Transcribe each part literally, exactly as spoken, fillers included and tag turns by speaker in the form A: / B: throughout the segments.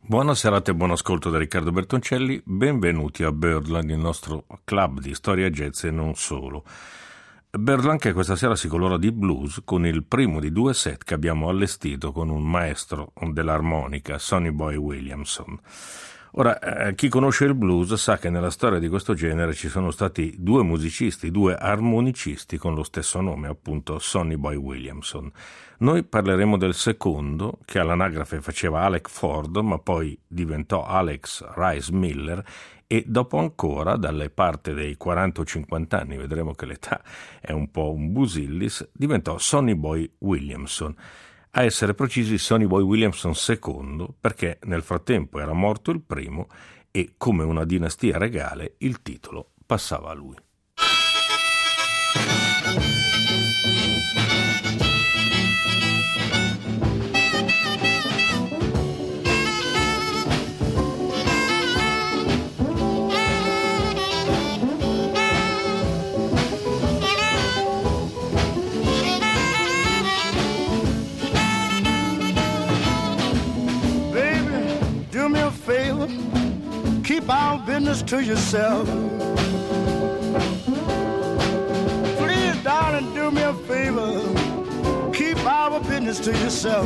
A: Buona serata e buon ascolto da Riccardo Bertoncelli, benvenuti a Birdland, il nostro club di storia jazz e non solo. Birdland che questa sera si colora di blues con il primo di due set che abbiamo allestito con un maestro dell'armonica, Sonny Boy Williamson. Ora, eh, chi conosce il blues sa che nella storia di questo genere ci sono stati due musicisti, due armonicisti con lo stesso nome, appunto Sonny Boy Williamson. Noi parleremo del secondo, che all'anagrafe faceva Alec Ford, ma poi diventò Alex Rice Miller, e dopo ancora, dalle parti dei quaranta o cinquanta anni, vedremo che l'età è un po' un busillis, diventò Sonny Boy Williamson. A essere precisi, Sonny Boy Williamson secondo, perché nel frattempo era morto il primo e, come una dinastia regale, il titolo passava a lui.
B: Keep our business to yourself. Please, darling, do me a favor. Keep our business to yourself.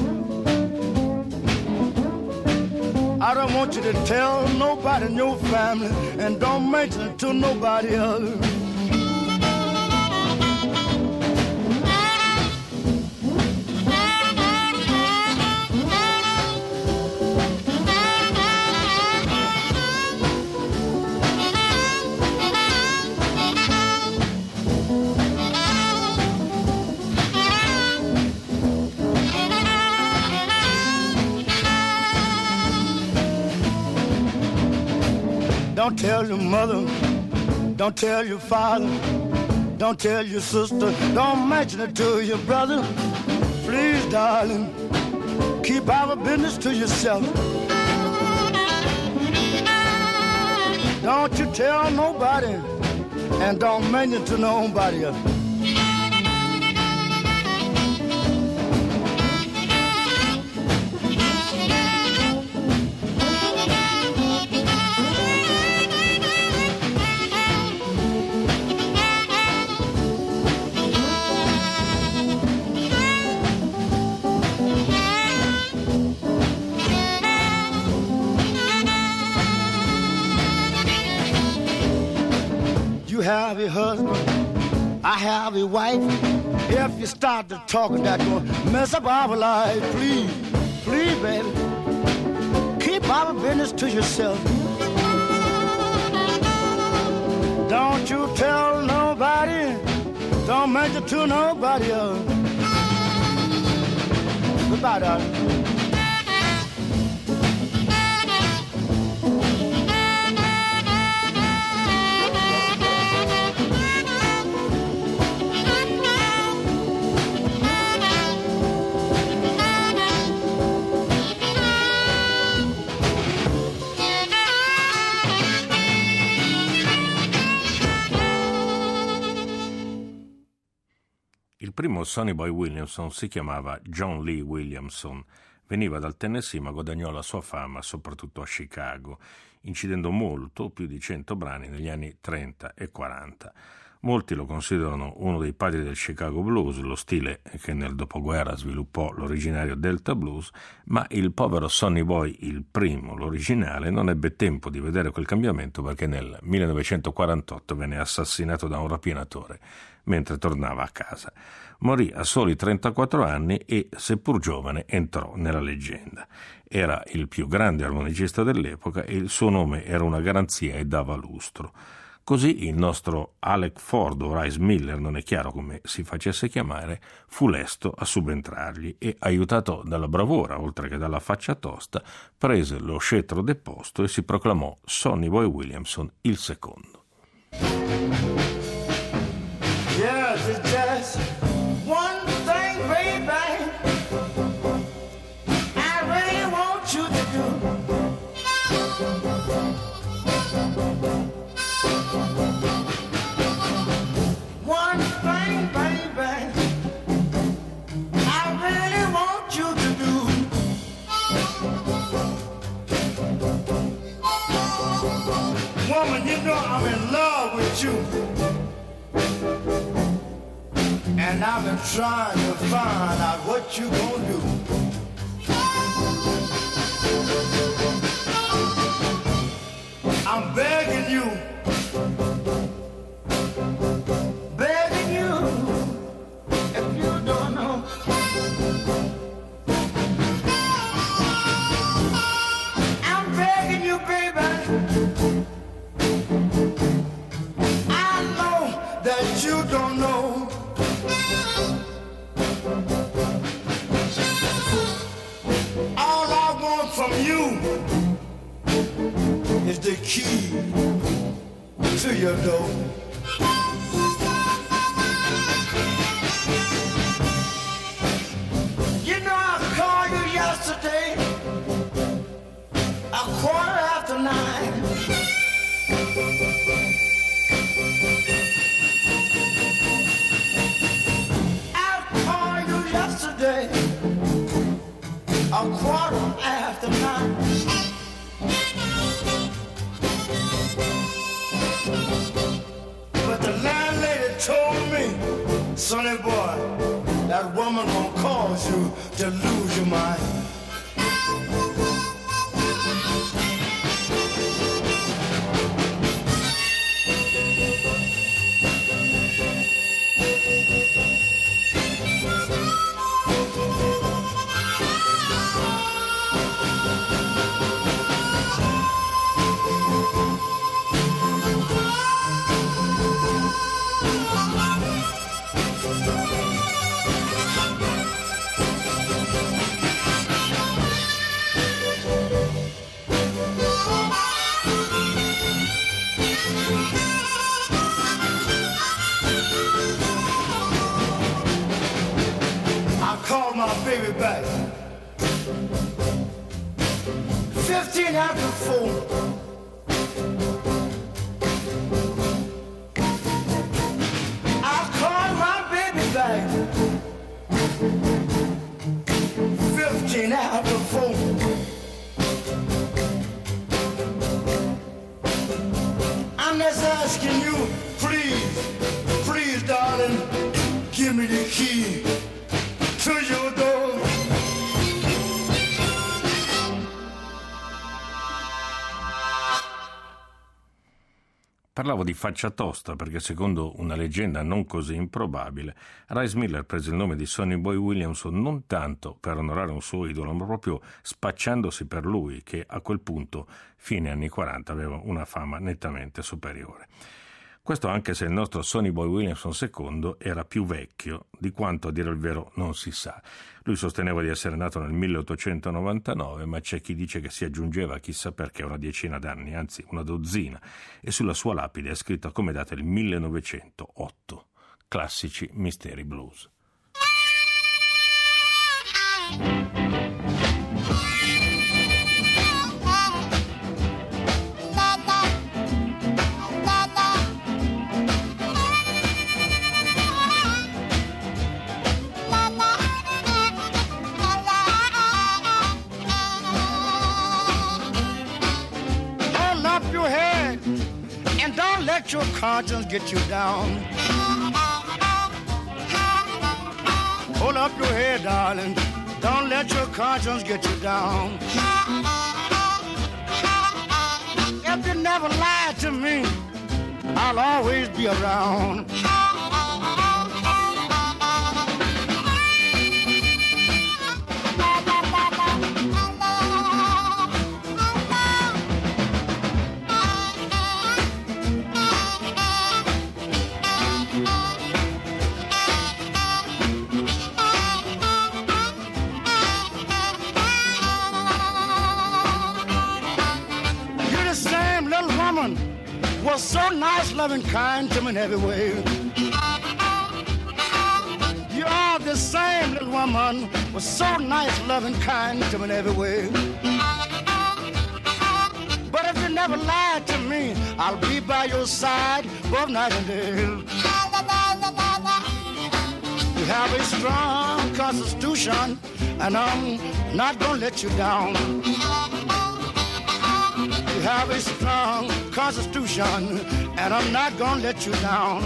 B: I don't want you to tell nobody in your family, and don't mention it to nobody else. Don't tell your mother, don't tell your father, don't tell your sister, don't mention it to your brother. Please, darling, keep our business to yourself. Don't you tell nobody, and don't mention it to nobody else. You have a husband, I have a wife. If you start to talking, that's gonna mess up our life. Please, please, baby, keep our business to yourself. Don't you tell nobody, don't mention it to nobody else. Goodbye, darling.
A: Il primo Sonny Boy Williamson si chiamava John Lee Williamson, veniva dal Tennessee ma guadagnò la sua fama soprattutto a Chicago, incidendo molto, più di cento brani negli anni trenta e quaranta. Molti lo considerano uno dei padri del Chicago Blues, lo stile che nel dopoguerra sviluppò l'originario Delta Blues, ma il povero Sonny Boy, il primo, l'originale, non ebbe tempo di vedere quel cambiamento perché nel millenovecentoquarantotto venne assassinato da un rapinatore mentre tornava a casa. Morì a soli trentaquattro anni e, seppur giovane, entrò nella leggenda. Era il più grande armonicista dell'epoca e il suo nome era una garanzia e dava lustro. Così il nostro Alec Ford o Rice Miller, non è chiaro come si facesse chiamare, fu lesto a subentrargli e, aiutato dalla bravura oltre che dalla faccia tosta, prese lo scettro deposto e si proclamò Sonny Boy Williamson il secondo.
B: Yes, it's just one thing, baby, I really want you to do. One thing, baby, I really want you to do. Woman, you know I'm in love with you. And I've been trying to find out what you gonna do. I'm begging you, begging you, if you don't know. I'm begging you, baby. I know that you don't know. All I want from you is the key to your door. You know I called you yesterday, a quarter after nine. I called you yesterday, a quarter after nine. But the landlady told me, sonny boy, that woman gonna cause you to lose your mind. Called my baby back fifteen after four. I called my baby back fifteen after four. I'm just asking you, please, please, darling, give me the key to your door.
A: Parlavo di faccia tosta perché, secondo una leggenda non così improbabile, Rice Miller prese il nome di Sonny Boy Williamson non tanto per onorare un suo idolo, ma proprio spacciandosi per lui, che a quel punto, fine anni quaranta, aveva una fama nettamente superiore. Questo anche se il nostro Sonny Boy Williamson secondo era più vecchio di quanto, a dire il vero, non si sa. Lui sosteneva di essere nato nel milleottocentonovantanove, ma c'è chi dice che si aggiungeva chissà perché una decina d'anni, anzi una dozzina, e sulla sua lapide è scritta come data il millenovecentootto. Classici misteri blues.
B: Let your conscience get you down. Hold up your head, darling. Don't let your conscience get you down. If you never lied to me, I'll always be around. Was so nice, loving, kind to me in every way. You are the same little woman, was so nice, loving, kind to me in every way. But if you never lied to me, I'll be by your side both night and day. You have a strong constitution, and I'm not gonna let you down. You have a strong constitution, and I'm not gonna let you down.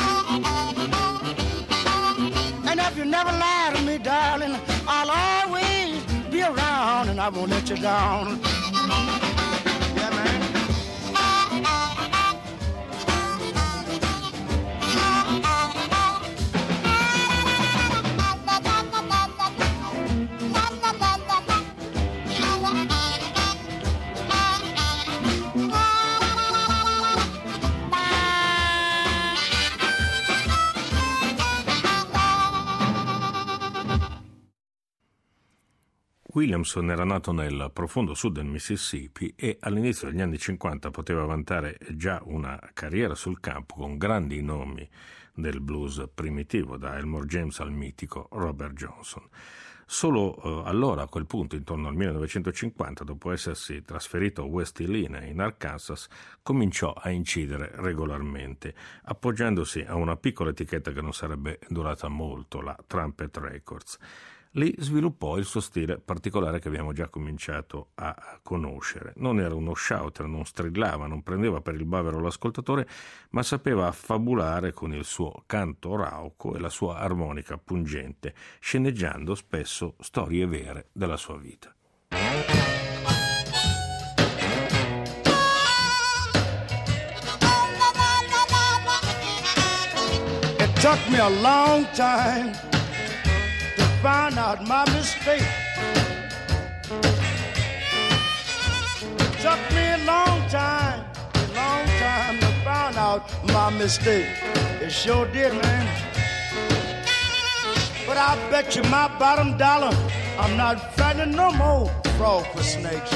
B: And if you never lie to me, darling, I'll always be around, and I won't let you down. Yeah, man.
A: Williamson era nato nel profondo sud del Mississippi e all'inizio degli anni cinquanta poteva vantare già una carriera sul campo con grandi nomi del blues primitivo, da Elmore James al mitico Robert Johnson. Solo eh, allora, a quel punto, intorno al millenovecentocinquanta, dopo essersi trasferito a West Helena in Arkansas, cominciò a incidere regolarmente, appoggiandosi a una piccola etichetta che non sarebbe durata molto, la Trumpet Records. Lì sviluppò il suo stile particolare che abbiamo già cominciato a conoscere. Non era uno shouter, non strillava, non prendeva per il bavero l'ascoltatore, ma sapeva affabulare con il suo canto rauco e la sua armonica pungente, sceneggiando spesso storie vere della sua vita.
B: It took me a long time find out my mistake. It took me a long time, a long time to find out my mistake. It sure did, man. But I bet you my bottom dollar I'm not fighting no more frog for snakes.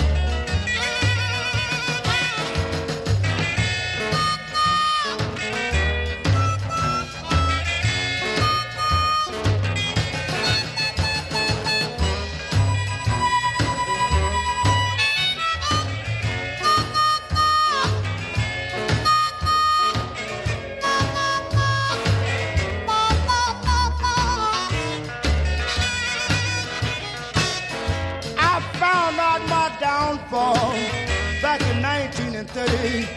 B: Back in nineteen thirty,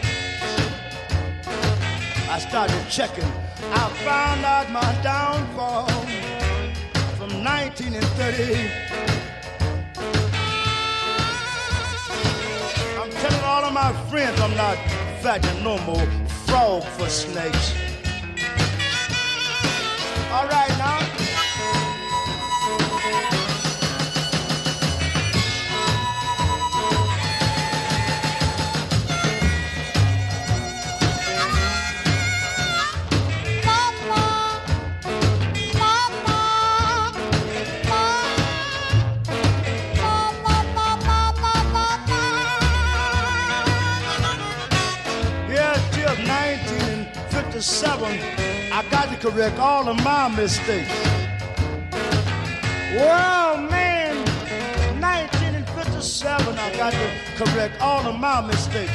B: I started checking. I found out my downfall from nineteen thirty. I'm telling all of my friends I'm not fighting no more frog for snakes. All right now. Seven, I got to correct all of my mistakes. Well, man, nineteen fifty-seven, I got to correct all of my mistakes.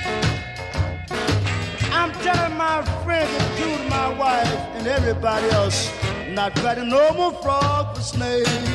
B: I'm telling my friends, including my wife and everybody else, not fighting no more frog for snakes.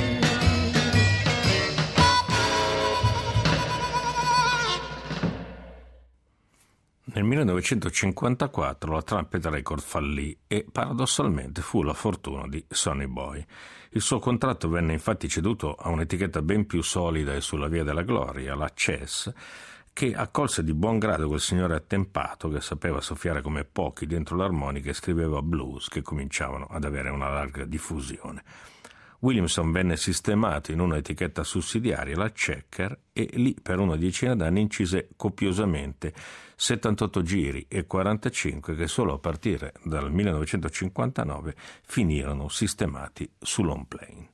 A: Nel millenovecentocinquantaquattro la Trumpet Records fallì e paradossalmente fu la fortuna di Sonny Boy. Il suo contratto venne infatti ceduto a un'etichetta ben più solida e sulla via della gloria, la Chess, che accolse di buon grado quel signore attempato che sapeva soffiare come pochi dentro l'armonica e scriveva blues che cominciavano ad avere una larga diffusione. Williamson venne sistemato in un'etichetta sussidiaria, la Checker, e lì per una decina d'anni incise copiosamente settantotto giri e quarantacinque che solo a partire dal millenovecentocinquantanove finirono sistemati su long plane.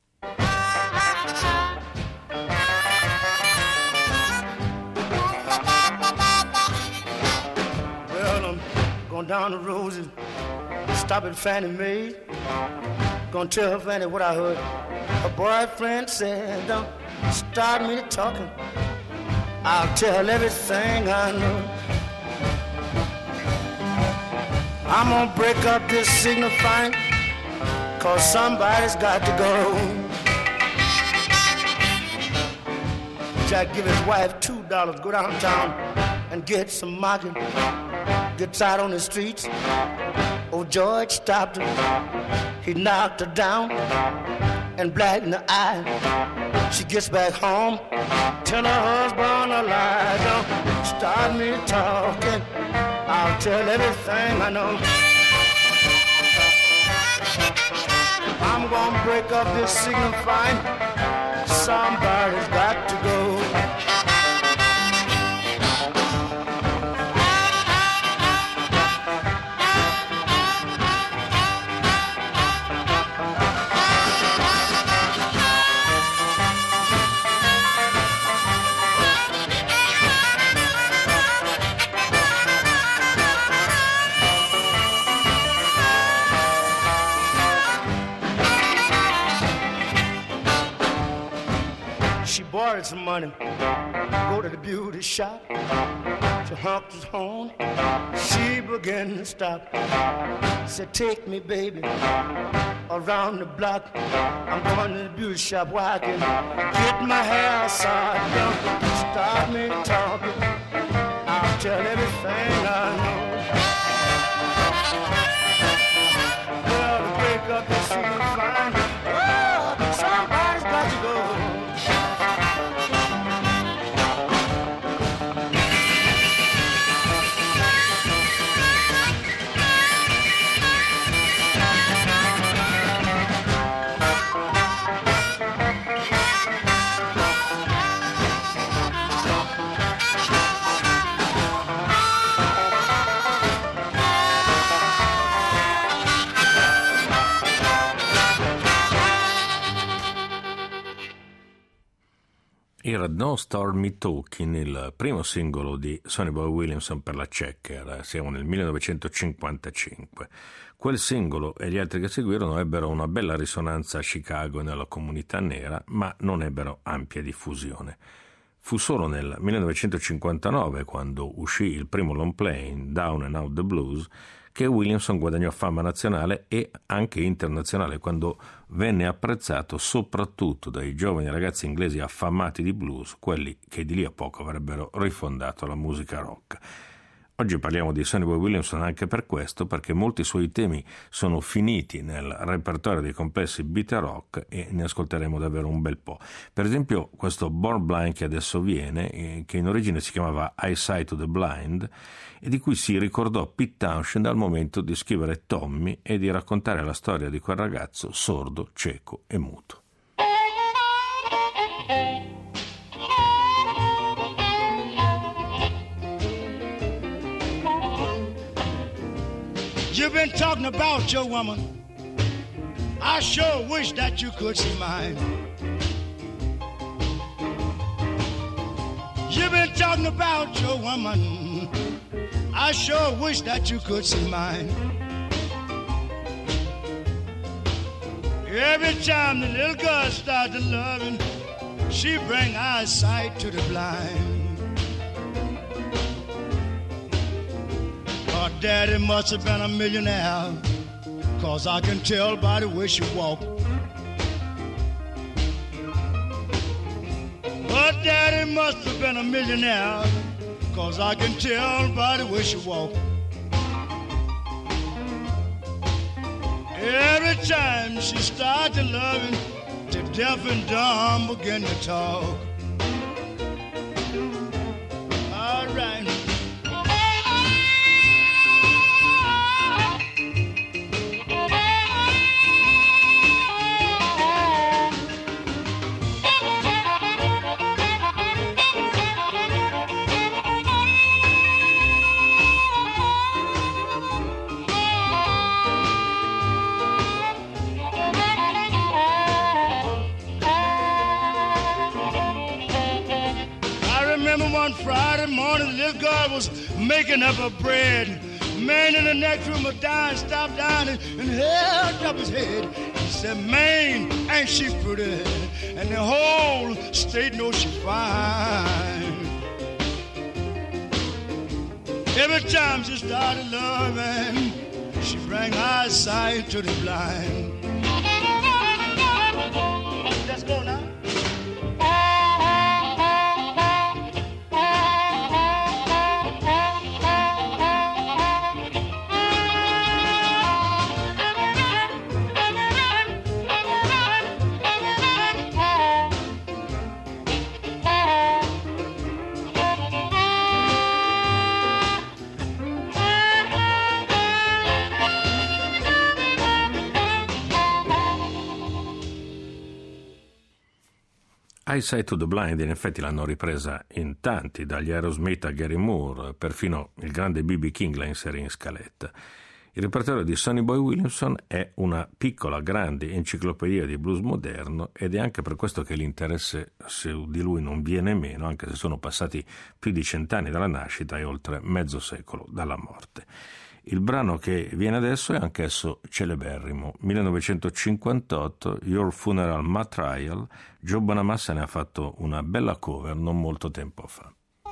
B: Well, I'm going down the road and stop at Fannie Mae. Gonna tell her Fannie what I heard. Her boyfriend said, don't start me to talking. I'll tell everything I know. I'm gonna break up this signifying, cause somebody's got to go. Jack give his wife two dollars, go downtown and get some market. Gets out on the streets. Oh, George stopped her. He knocked her down and black in the eye. She gets back home, tell her husband a lie. Don't start me talking, I'll tell everything I know. I'm gonna break up this signifying. Somebody's got to go. Borrowed some money, go to the beauty shop. She honked his horn, she began to stop. Said, take me, baby, around the block. I'm going to the beauty shop where I can get my hair side. Don't start me talking, I'll tell everything I know. Well, to break up the secret fine, oh, somebody's got to go.
A: Era Don't Start Me Talking, il primo singolo di Sonny Boy Williamson per la Checker. Siamo nel millenovecentocinquantacinque. Quel singolo e gli altri che seguirono ebbero una bella risonanza a Chicago e nella comunità nera, ma non ebbero ampia diffusione. Fu solo nel millenovecentocinquantanove, quando uscì il primo long play, Down and Out the Blues, che Williamson guadagnò fama nazionale e anche internazionale, quando venne apprezzato soprattutto dai giovani ragazzi inglesi affamati di blues, quelli che di lì a poco avrebbero rifondato la musica rock. Oggi parliamo di Sonny Boy Williamson anche per questo, perché molti suoi temi sono finiti nel repertorio dei complessi beat rock e ne ascolteremo davvero un bel po'. Per esempio questo Born Blind che adesso viene, eh, che in origine si chiamava Eyesight to the Blind, e di cui si ricordò Pete Townshend al momento di scrivere Tommy e di raccontare la storia di quel ragazzo sordo, cieco e muto.
B: You've been talking about your woman. I sure wish that you could see mine. You've been talking about your woman. I sure wish that you could see mine. Every time the little girl starts to loving, she bring eyesight to the blind. Her daddy must have been a millionaire, 'cause I can tell by the way she walk. Her daddy must have been a millionaire, 'cause I can tell by the way she walk. Every time she started loving, the deaf and dumb begin to talk. All right. One Friday morning, the little girl was making up her bread. Man in the next room was dying, stopped down and, and held up his head. He said, man, ain't she pretty? And the whole state knows she's fine. Every time she started loving, she bring eyesight to the blind. Let's go now.
A: Eyesight to the Blind in effetti l'hanno ripresa in tanti, dagli Aerosmith a Gary Moore, perfino il grande B B King la inserì in scaletta. Il repertorio di Sonny Boy Williamson è una piccola, grande enciclopedia di blues moderno ed è anche per questo che l'interesse su di lui non viene meno, anche se sono passati più di cent'anni dalla nascita e oltre mezzo secolo dalla morte. Il brano che viene adesso è anch'esso celeberrimo. millenovecentocinquantotto, Your Funeral My Trial. Joe Bonamassa ne ha fatto una bella cover non molto tempo fa.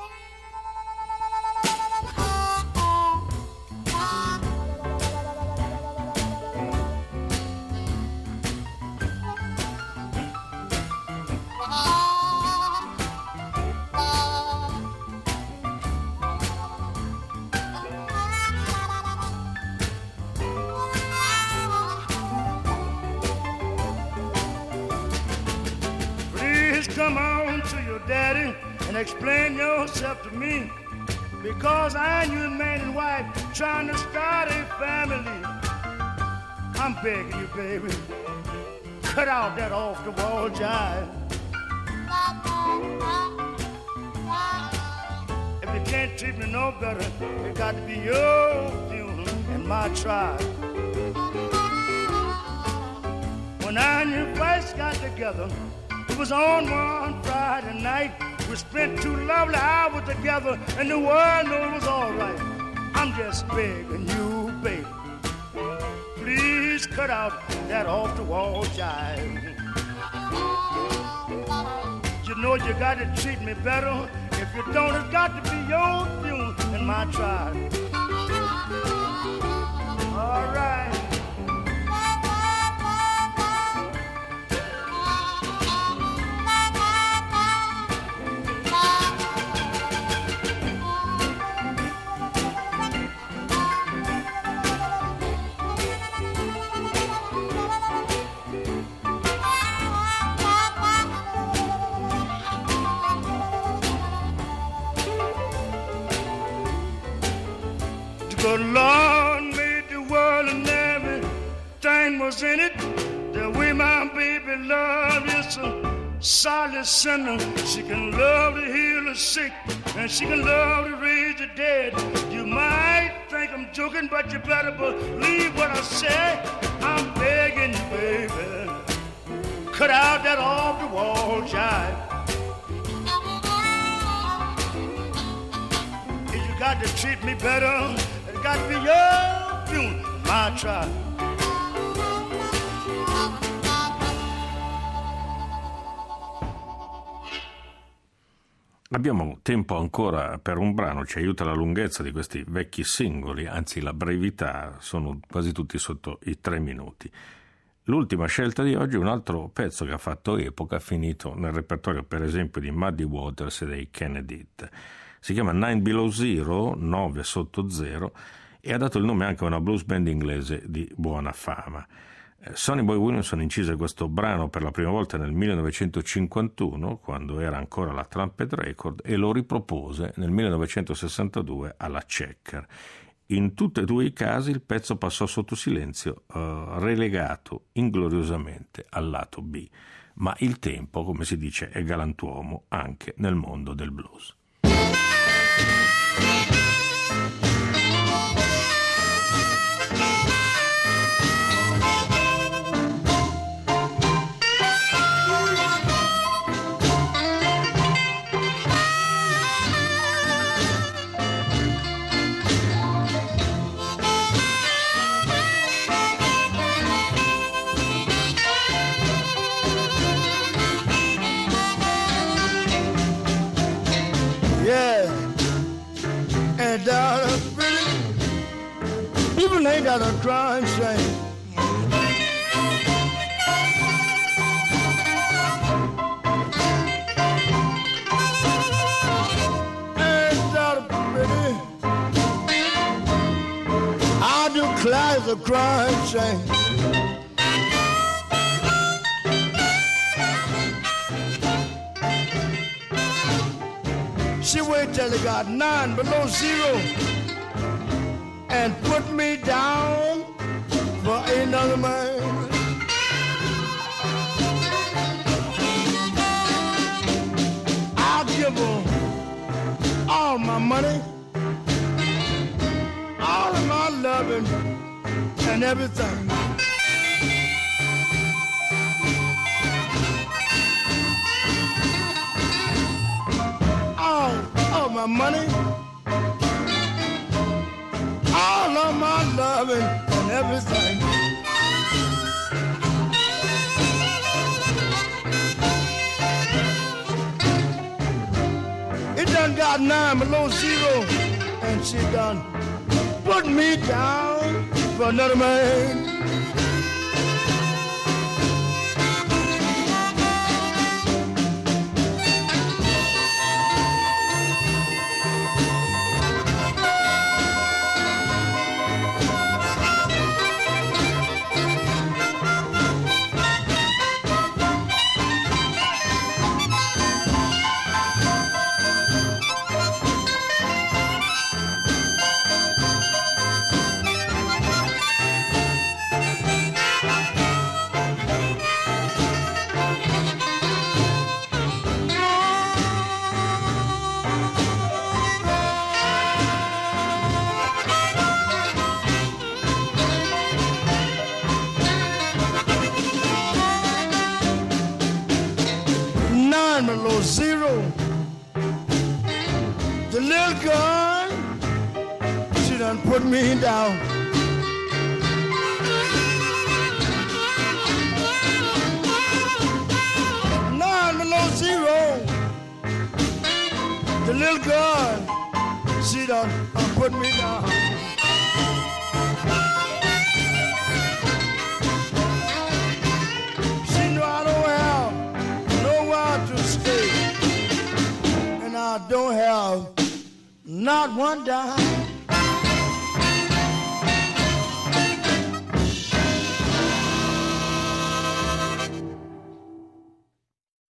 B: Come on to your daddy and explain yourself to me, because I ain't your man and wife trying to start a family. I'm begging you, baby, cut out that off-the-wall jive. If you can't treat me no better, it got to be your funeral and my trial. When I and you first got together, it was on one Friday night. We spent two lovely hours together, and the world knew it was all right. I'm just begging you, baby, please cut out that off-the-wall jive. You know you got to treat me better. If you don't, it's got to be your funeral and my trial. All right. The Lord made the world and everything was in it. The way my baby love is a solid sinner. She can love to heal the sick, and she can love to raise the dead. You might think I'm joking, but you better believe what I say. I'm begging you, baby, cut out that off-the-wall jive. If you got to treat me better, got to be your funeral, my trial.
A: Abbiamo tempo ancora per un brano, ci aiuta la lunghezza di questi vecchi singoli, anzi la brevità, sono quasi tutti sotto i tre minuti. L'ultima scelta di oggi è un altro pezzo che ha fatto epoca, finito nel repertorio per esempio di Muddy Waters e dei Kennedy. Si chiama Nine Below Zero, nove sotto zero, e ha dato il nome anche a una blues band inglese di buona fama. Sonny Boy Williamson incise questo brano per la prima volta nel millenovecentocinquantuno, quando era ancora la Trumpet Record, e lo ripropose nel millenovecentosessantadue alla Checker. In tutti e due i casi il pezzo passò sotto silenzio, eh, relegato ingloriosamente al lato B. Ma il tempo, come si dice, è galantuomo anche nel mondo del blues.
B: People ain't got a crying shame. Ain't that a pretty? I declare the crying shame. She wait till it got nine below zero and put me down for another man. give her all my money, all of my loving and everything. All of my money, all of my loving and everything. It done got nine below zero, and she done put me down for another man. Below zero, the little girl, she done put me down. Nine below zero, the little girl, she done uh, put me down. She know I don't have nowhere to stay, and I don't have not one dime.